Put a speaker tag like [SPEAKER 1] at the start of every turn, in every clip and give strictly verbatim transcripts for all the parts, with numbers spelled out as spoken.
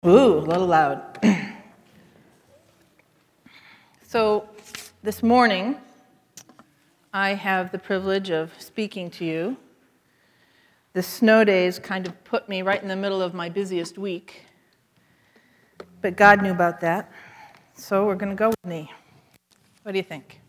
[SPEAKER 1] Ooh, a little loud. So this morning, I have the privilege of speaking to you. The snow days kind of put me right in the middle of my busiest week, but God knew about that, so we're going to go with me. What do you think?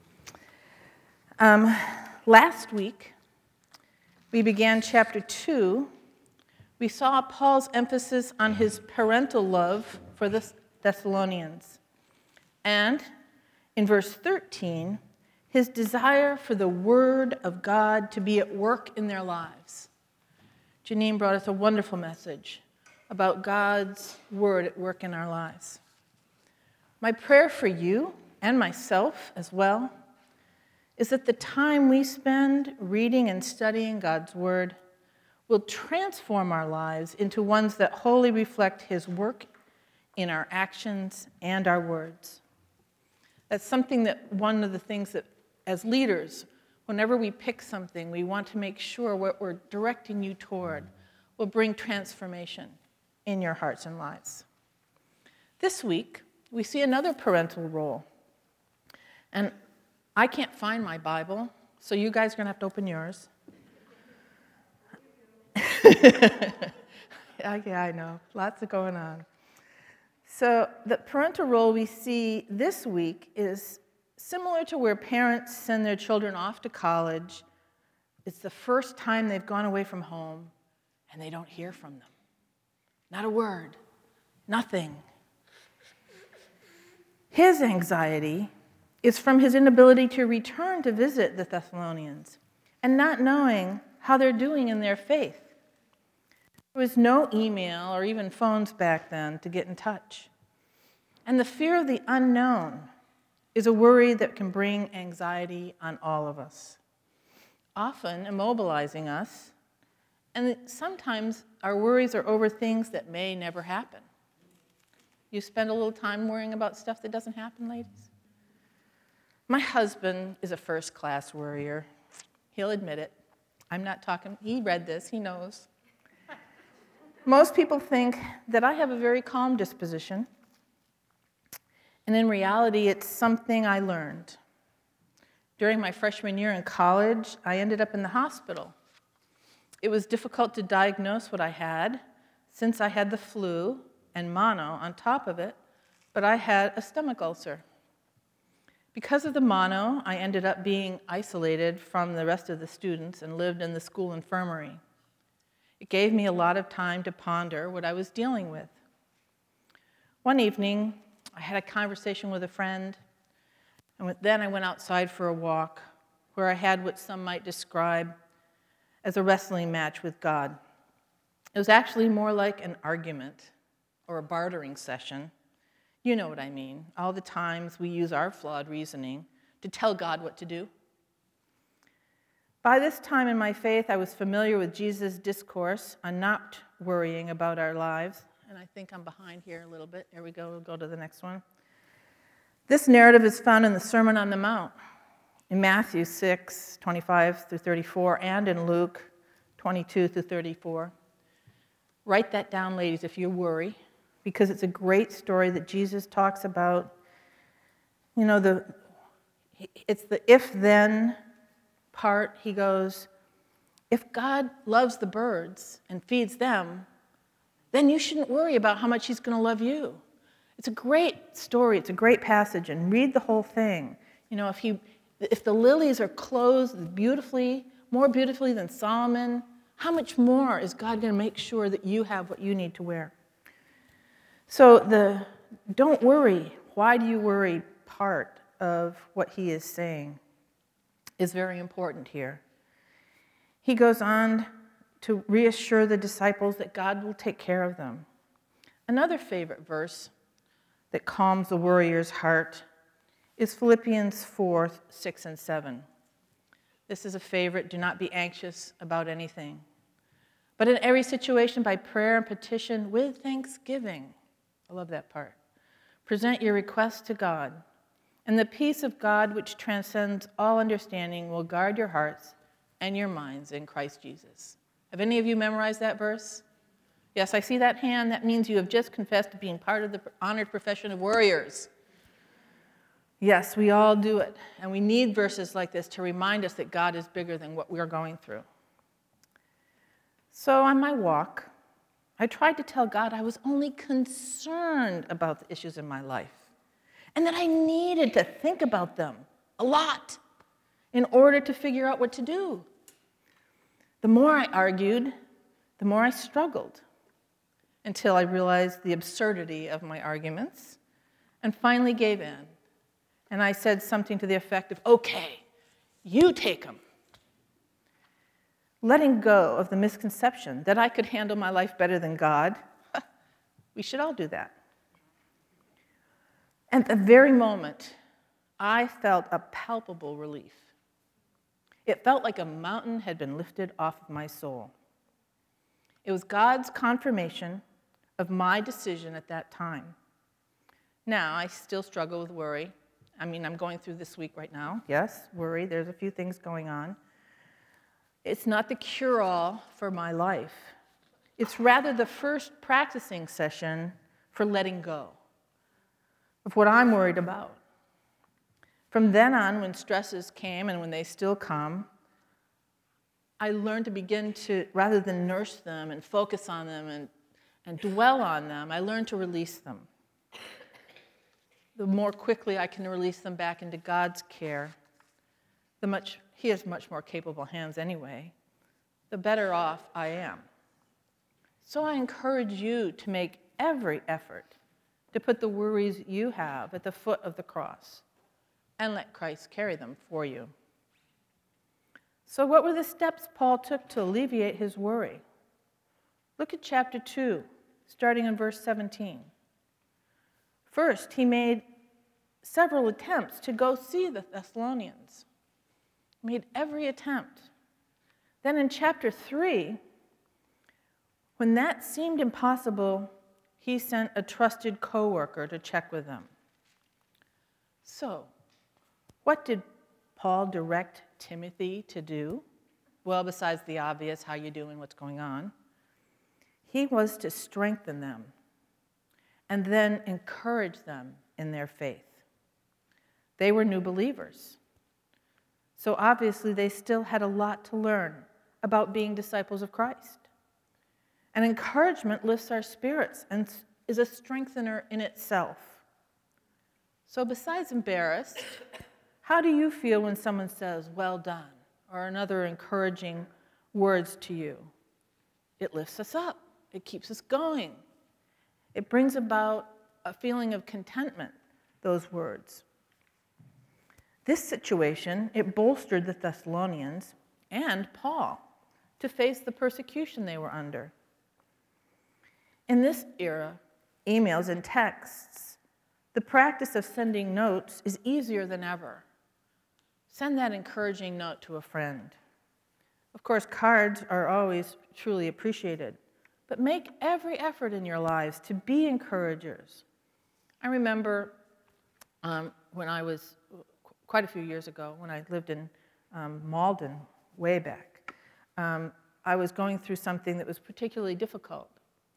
[SPEAKER 1] Um, last week, we began chapter two. We saw Paul's emphasis on his parental love for the Thessalonians. And in verse thirteen, his desire for the Word of God to be at work in their lives. Janine brought us a wonderful message about God's Word at work in our lives. My prayer for you, and myself as well, is that the time we spend reading and studying God's Word will transform our lives into ones that wholly reflect His work in our actions and our words. That's something that, one of the things that, as leaders, whenever we pick something, we want to make sure what we're directing you toward will bring transformation in your hearts and lives. This week, we see another parental role. And I can't find my Bible, so you guys are going to have to open yours. Yeah, I know. Lots of going on. So the parental role we see this week is similar to where parents send their children off to college. It's the first time they've gone away from home, and they don't hear from them. Not a word. Nothing. His anxiety is from his inability to return to visit the Thessalonians and not knowing how they're doing in their faith. There was no email or even phones back then to get in touch. And the fear of the unknown is a worry that can bring anxiety on all of us, often immobilizing us, and sometimes our worries are over things that may never happen. You spend a little time worrying about stuff that doesn't happen, ladies? My husband is a first-class worrier. He'll admit it. I'm not talking, he read this, he knows. Most people think that I have a very calm disposition, and in reality, it's something I learned. During my freshman year in college, I ended up in the hospital. It was difficult to diagnose what I had, since I had the flu and mono on top of it, but I had a stomach ulcer. Because of the mono, I ended up being isolated from the rest of the students and lived in the school infirmary. It gave me a lot of time to ponder what I was dealing with. One evening, I had a conversation with a friend, and then I went outside for a walk, where I had what some might describe as a wrestling match with God. It was actually more like an argument or a bartering session. You know what I mean, all the times we use our flawed reasoning to tell God what to do. By this time in my faith, I was familiar with Jesus' discourse on not worrying about our lives. And I think I'm behind here a little bit. Here we go. We'll go to the next one. This narrative is found in the Sermon on the Mount, in Matthew six, twenty-five through thirty-four, and in Luke twenty-two through thirty-four. Write that down, ladies, if you worry, because it's a great story that Jesus talks about. You know, the it's the if-then part. He goes, if God loves the birds and feeds them, then you shouldn't worry about how much He's going to love you. It's a great story. It's a great passage, and read the whole thing. You know, if he, if the lilies are clothed beautifully, more beautifully than Solomon, how much more is God going to make sure that you have what you need to wear? So the don't worry, why do you worry part of what he is saying is very important here. He goes on to reassure the disciples that God will take care of them. Another favorite verse that calms the worrier's heart is Philippians four, six, and seven. This is a favorite. Do not be anxious about anything, but in every situation by prayer and petition with thanksgiving. I love that part. Present your requests to God, and the peace of God, which transcends all understanding, will guard your hearts and your minds in Christ Jesus. Have any of you memorized that verse? Yes, I see that hand. That means you have just confessed to being part of the honored profession of warriors. Yes, we all do it. And we need verses like this to remind us that God is bigger than what we are going through. So on my walk, I tried to tell God I was only concerned about the issues in my life and that I needed to think about them a lot in order to figure out what to do. The more I argued, the more I struggled, until I realized the absurdity of my arguments and finally gave in. And I said something to the effect of, okay, you take them. Letting go of the misconception that I could handle my life better than God, we should all do that. At the very moment, I felt a palpable relief. It felt like a mountain had been lifted off of my soul. It was God's confirmation of my decision at that time. Now, I still struggle with worry. I mean, I'm going through this week right now. Yes, worry. There's a few things going on. It's not the cure-all for my life. It's rather the first practicing session for letting go of what I'm worried about. From then on, when stresses came and when they still come, I learned to begin to, rather than nurse them and focus on them and, and dwell on them, I learned to release them. The more quickly I can release them back into God's care, the much, He has much more capable hands anyway, the better off I am. So I encourage you to make every effort to put the worries you have at the foot of the cross and let Christ carry them for you. So what were the steps Paul took to alleviate his worry? Look at chapter two, starting in verse seventeen. First, he made several attempts to go see the Thessalonians. He made every attempt. Then in chapter three, when that seemed impossible, he sent a trusted co-worker to check with them. So, what did Paul direct Timothy to do? Well, besides the obvious, how you doing, what's going on, he was to strengthen them and then encourage them in their faith. They were new believers. So obviously they still had a lot to learn about being disciples of Christ. And encouragement lifts our spirits and is a strengthener in itself. So besides embarrassed, how do you feel when someone says, well done, or another encouraging words to you? It lifts us up. It keeps us going. It brings about a feeling of contentment, those words. This situation, it bolstered the Thessalonians and Paul to face the persecution they were under. In this era, emails and texts, the practice of sending notes is easier than ever. Send that encouraging note to a friend. Of course, cards are always truly appreciated, but make every effort in your lives to be encouragers. I remember um, when I was, quite a few years ago, when I lived in um, Malden, way back, um, I was going through something that was particularly difficult.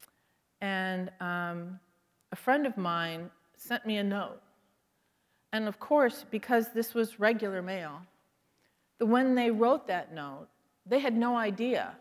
[SPEAKER 1] And um, a friend of mine sent me a note. And of course, because this was regular mail, the when they wrote that note, they had no idea.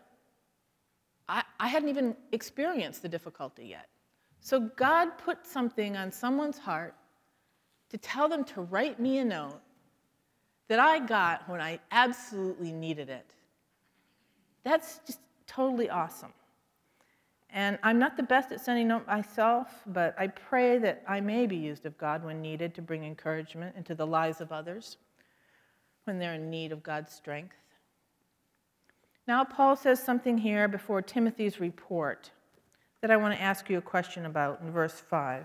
[SPEAKER 1] I, I hadn't even experienced the difficulty yet. So God put something on someone's heart to tell them to write me a note that I got when I absolutely needed it. That's just totally awesome. And I'm not the best at sending notes myself, but I pray that I may be used of God when needed to bring encouragement into the lives of others when they're in need of God's strength. Now, Paul says something here before Timothy's report that I want to ask you a question about in verse five.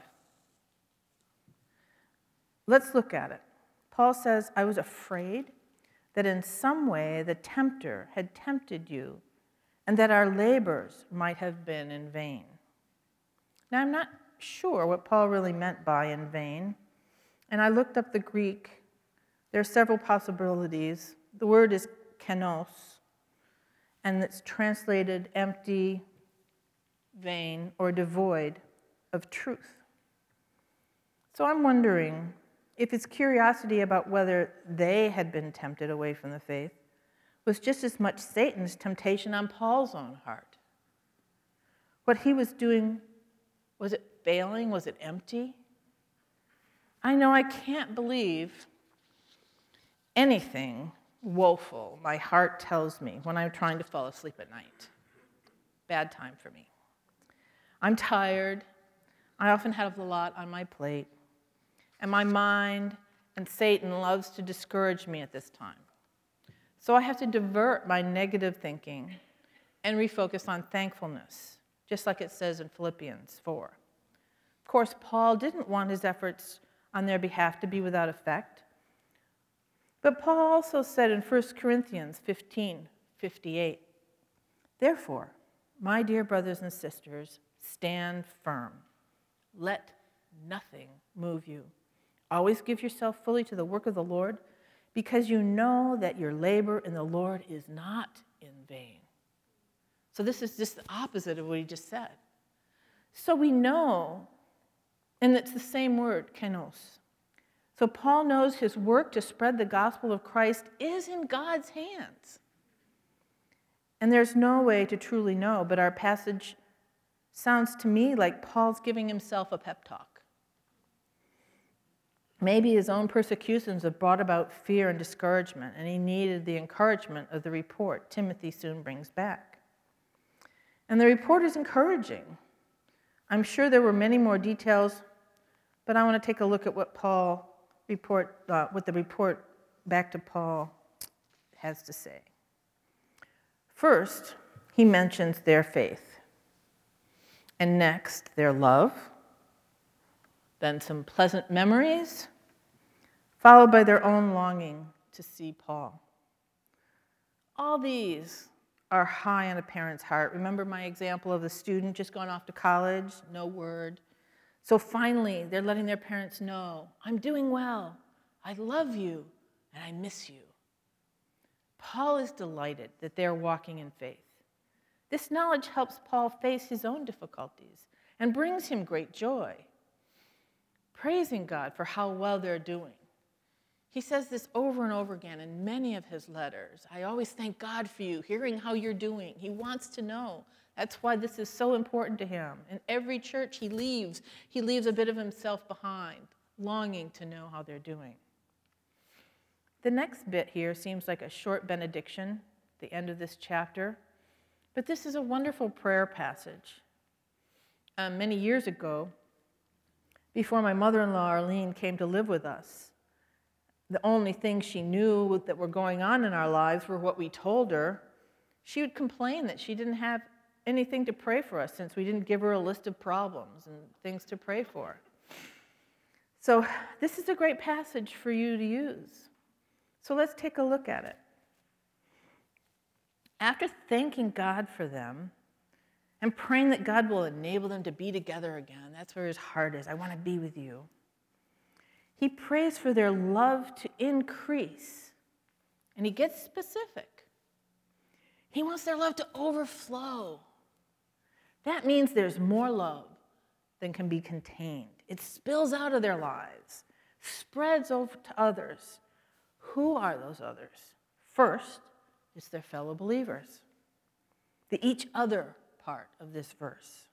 [SPEAKER 1] Let's look at it. Paul says, I was afraid that in some way the tempter had tempted you and that our labors might have been in vain. Now, I'm not sure what Paul really meant by in vain, and I looked up the Greek. There are several possibilities. The word is kenos, and it's translated empty, vain, or devoid of truth. So I'm wondering if his curiosity about whether they had been tempted away from the faith was just as much Satan's temptation on Paul's own heart. What he was doing, was it failing? Was it empty? I know I can't believe anything woeful my heart tells me when I'm trying to fall asleep at night. Bad time for me. I'm tired. I often have a lot on my plate. And my mind and Satan loves to discourage me at this time. So I have to divert my negative thinking and refocus on thankfulness, just like it says in Philippians four. Of course, Paul didn't want his efforts on their behalf to be without effect. But Paul also said in First Corinthians fifteen fifty-eight, "Therefore, my dear brothers and sisters, stand firm. Let nothing move you. Always give yourself fully to the work of the Lord, because you know that your labor in the Lord is not in vain." So this is just the opposite of what he just said. So we know, and it's the same word, kenos. So Paul knows his work to spread the gospel of Christ is in God's hands. And there's no way to truly know, but our passage sounds to me like Paul's giving himself a pep talk. Maybe his own persecutions have brought about fear and discouragement, and he needed the encouragement of the report Timothy soon brings back. And the report is encouraging. I'm sure there were many more details, but I want to take a look at what Paul report, uh, what the report back to Paul has to say. First, he mentions their faith, and next, their love, then some pleasant memories, followed by their own longing to see Paul. All these are high on a parent's heart. Remember my example of the student just going off to college, no word. So finally, they're letting their parents know, I'm doing well, I love you, and I miss you. Paul is delighted that they're walking in faith. This knowledge helps Paul face his own difficulties and brings him great joy, praising God for how well they're doing. He says this over and over again in many of his letters. I always thank God for you, hearing how you're doing. He wants to know. That's why this is so important to him. In every church he leaves, he leaves a bit of himself behind, longing to know how they're doing. The next bit here seems like a short benediction, the end of this chapter, but this is a wonderful prayer passage. Um, many years ago, before my mother-in-law Arlene came to live with us, the only things she knew that were going on in our lives were what we told her. She would complain that she didn't have anything to pray for us since we didn't give her a list of problems and things to pray for. So this is a great passage for you to use. So let's take a look at it. After thanking God for them and praying that God will enable them to be together again, that's where his heart is. I want to be with you. He prays for their love to increase, and he gets specific. He wants their love to overflow. That means there's more love than can be contained. It spills out of their lives, spreads over to others. Who are those others? First, it's their fellow believers, the each other part of this verse.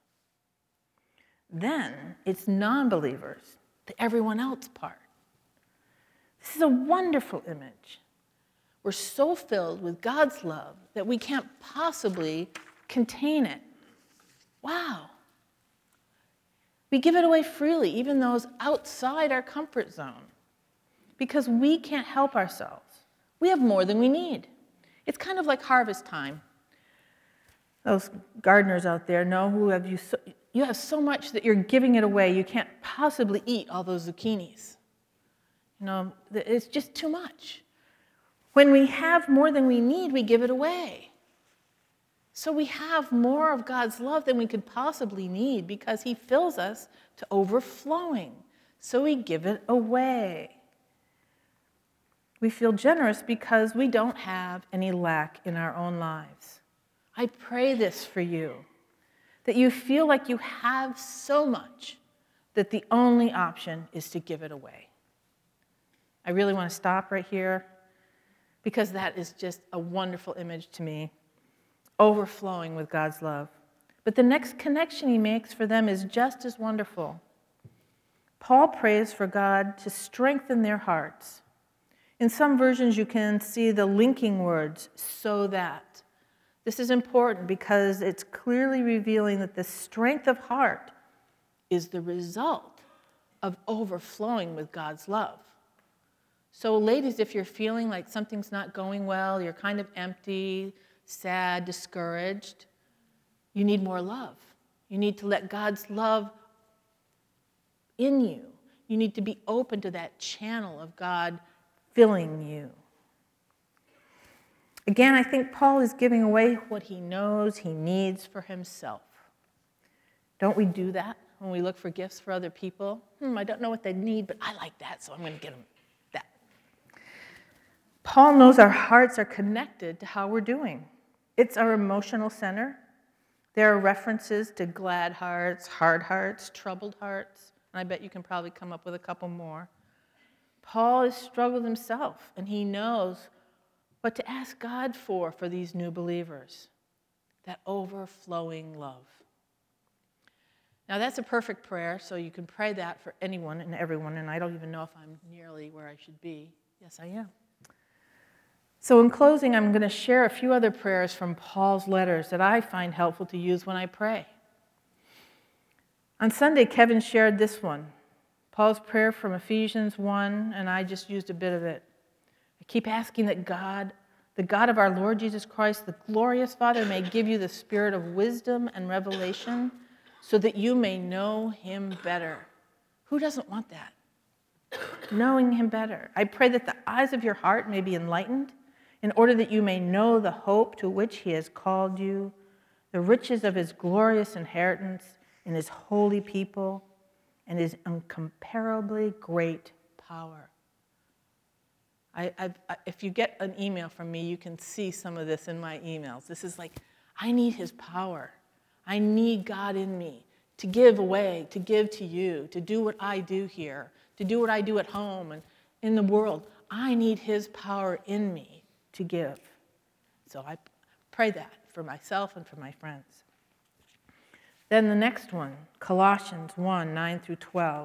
[SPEAKER 1] Then it's non-believers, the everyone else part. This is a wonderful image. We're so filled with God's love that we can't possibly contain it. Wow. We give it away freely, even those outside our comfort zone, because we can't help ourselves. We have more than we need. It's kind of like harvest time. Those gardeners out there know who have you so, you have so much that you're giving it away. You can't possibly eat all those zucchinis. You know, it's just too much. When we have more than we need, we give it away. So we have more of God's love than we could possibly need because he fills us to overflowing. So we give it away. We feel generous because we don't have any lack in our own lives. I pray this for you, that you feel like you have so much that the only option is to give it away. I really want to stop right here because that is just a wonderful image to me, overflowing with God's love. But the next connection he makes for them is just as wonderful. Paul prays for God to strengthen their hearts. In some versions, you can see the linking words, so that. This is important because it's clearly revealing that the strength of heart is the result of overflowing with God's love. So ladies, if you're feeling like something's not going well, you're kind of empty, sad, discouraged, you need more love. You need to let God's love in you. You need to be open to that channel of God filling you. Again, I think Paul is giving away what he knows he needs for himself. Don't we do that when we look for gifts for other people? Hmm, I don't know what they need, but I like that, so I'm going to get them that. Paul knows our hearts are connected to how we're doing. It's our emotional center. There are references to glad hearts, hard hearts, troubled hearts, and I bet you can probably come up with a couple more. Paul has struggled himself, and he knows what to ask God for for these new believers, that overflowing love. Now, that's a perfect prayer, so you can pray that for anyone and everyone, and I don't even know if I'm nearly where I should be. Yes, I am. So in closing, I'm going to share a few other prayers from Paul's letters that I find helpful to use when I pray. On Sunday, Kevin shared this one, Paul's prayer from Ephesians one, and I just used a bit of it. I keep asking that God, the God of our Lord Jesus Christ, the glorious Father, may give you the spirit of wisdom and revelation so that you may know him better. Who doesn't want that? Knowing him better. I pray that the eyes of your heart may be enlightened in order that you may know the hope to which he has called you, the riches of his glorious inheritance in his holy people, and his incomparably great power. I, I've, I, if you get an email from me, you can see some of this in my emails. This is like, I need his power. I need God in me to give away, to give to you, to do what I do here, to do what I do at home and in the world. I need his power in me to give. So I pray that for myself and for my friends. Then the next one, Colossians one, nine through twelve.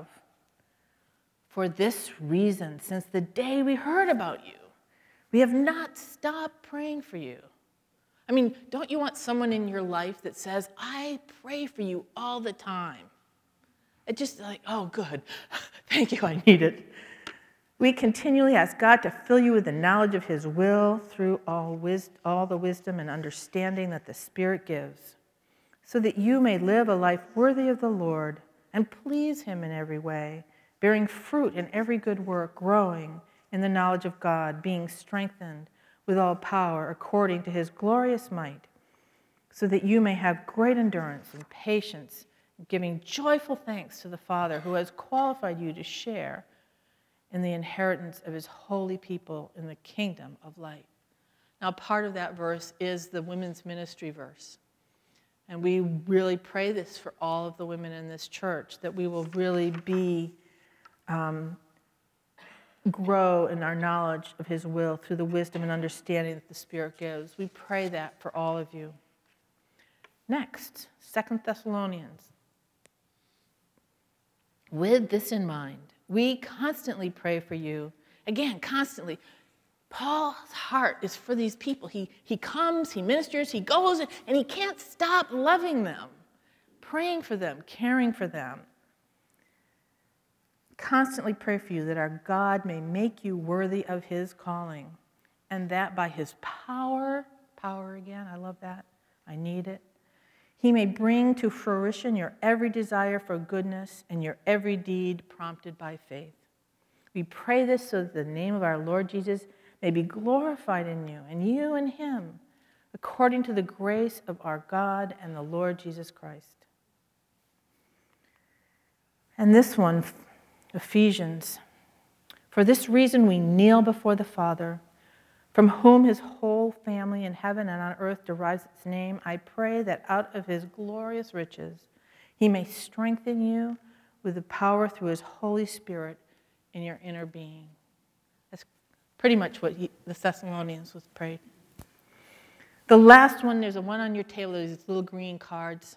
[SPEAKER 1] For this reason, since the day we heard about you, we have not stopped praying for you. I mean, don't you want someone in your life that says, I pray for you all the time? It's just like, oh, good. Thank you, I need it. We continually ask God to fill you with the knowledge of his will through all, wis- all the wisdom and understanding that the Spirit gives, so that you may live a life worthy of the Lord and please him in every way, bearing fruit in every good work, growing in the knowledge of God, being strengthened with all power according to his glorious might, so that you may have great endurance and patience, giving joyful thanks to the Father who has qualified you to share in the inheritance of his holy people in the kingdom of light. Now, part of that verse is the women's ministry verse. And we really pray this for all of the women in this church, that we will really be, um, grow in our knowledge of his will through the wisdom and understanding that the Spirit gives. We pray that for all of you. Next, Second Thessalonians. With this in mind, we constantly pray for you. Again, constantly. Paul's heart is for these people. He, he comes, he ministers, he goes, and he can't stop loving them, praying for them, caring for them. Constantly pray for you that our God may make you worthy of his calling, and that by his power, power again, I love that, I need it, he may bring to fruition your every desire for goodness and your every deed prompted by faith. We pray this so that the name of our Lord Jesus may be glorified in you, and you in him, according to the grace of our God and the Lord Jesus Christ. And this one, Ephesians. For this reason we kneel before the Father, from whom his whole family in heaven and on earth derives its name, I pray that out of his glorious riches he may strengthen you with the power through his Holy Spirit in your inner being. That's pretty much what he, the Thessalonians was prayed. The last one, there's a one on your table, there's these little green cards.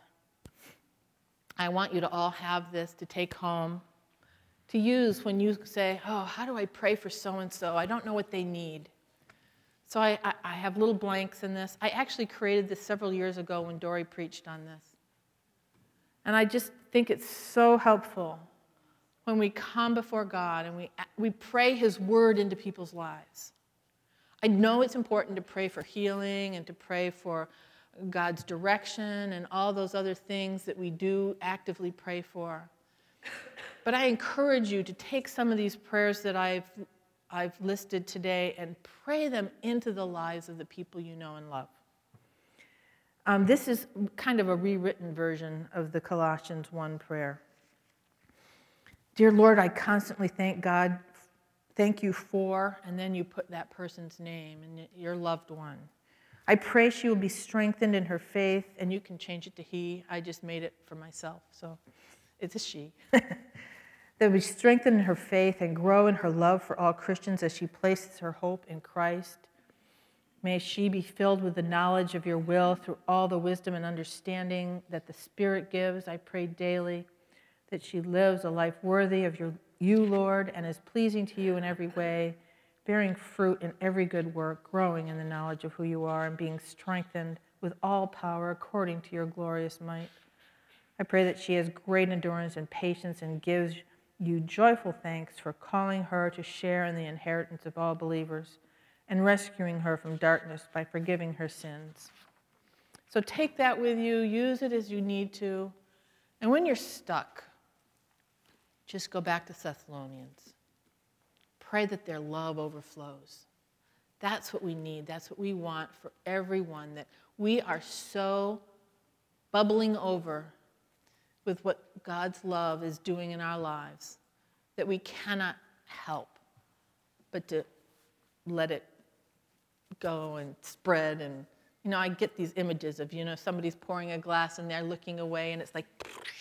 [SPEAKER 1] I want you to all have this to take home, to use when you say, oh, how do I pray for so-and-so? I don't know what they need. So I, I, I have little blanks in this. I actually created this several years ago when Dory preached on this. And I just think it's so helpful when we come before God and we, we pray his word into people's lives. I know it's important to pray for healing and to pray for God's direction and all those other things that we do actively pray for. But I encourage you to take some of these prayers that I've, I've listed today and pray them into the lives of the people you know and love. Um, this is kind of a rewritten version of the Colossians one prayer. Dear Lord, I constantly thank God, thank you for, and then you put that person's name and your loved one. I pray she will be strengthened in her faith, and you can change it to he. I just made it for myself, so it's a she. That will be strengthened in her faith and grow in her love for all Christians as she places her hope in Christ. May she be filled with the knowledge of your will through all the wisdom and understanding that the Spirit gives. I pray daily that she lives a life worthy of your, you, Lord, and is pleasing to you in every way, bearing fruit in every good work, growing in the knowledge of who you are, and being strengthened with all power according to your glorious might. I pray that she has great endurance and patience and gives you joyful thanks for calling her to share in the inheritance of all believers and rescuing her from darkness by forgiving her sins. So take that with you, use it as you need to, and when you're stuck, just go back to Thessalonians. Pray that their love overflows. That's what we need. That's what we want for everyone, that we are so bubbling over with what God's love is doing in our lives that we cannot help but to let it go and spread. And, you know, I get these images of, you know, somebody's pouring a glass and they're looking away and it's like,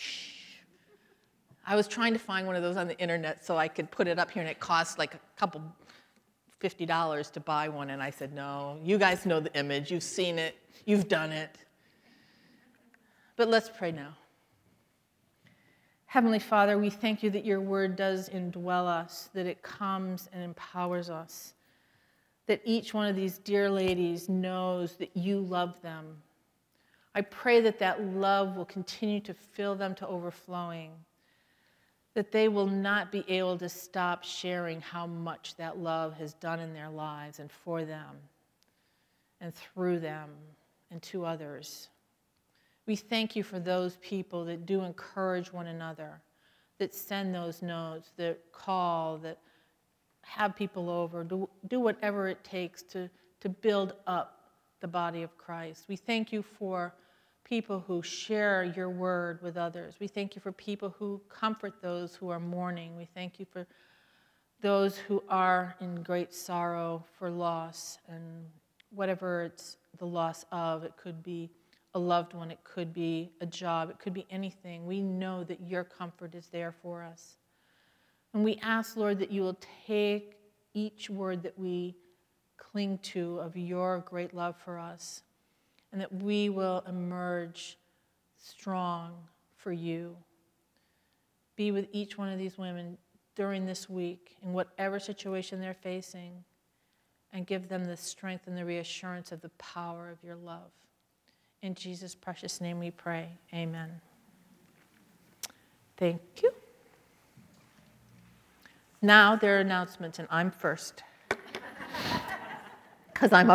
[SPEAKER 1] I was trying to find one of those on the internet so I could put it up here, and it costs like a couple, fifty dollars to buy one. And I said, no, you guys know the image. You've seen it. You've done it. But let's pray now. Heavenly Father, we thank you that your word does indwell us, that it comes and empowers us, that each one of these dear ladies knows that you love them. I pray that that love will continue to fill them to overflowing, that they will not be able to stop sharing how much that love has done in their lives and for them and through them and to others. We thank you for those people that do encourage one another, that send those notes, that call, that have people over, do, do whatever it takes to, to build up the body of Christ. We thank you for people who share your word with others. We thank you for people who comfort those who are mourning. We thank you for those who are in great sorrow for loss, and whatever it's the loss of. It could be a loved one, it could be a job, it could be anything. We know that your comfort is there for us. And we ask, Lord, that you will take each word that we cling to of your great love for us, and that we will emerge strong for you. Be with each one of these women during this week in whatever situation they're facing, and give them the strength and the reassurance of the power of your love. In Jesus' precious name we pray. Amen. Thank you. Now there are announcements, and I'm first, because I'm up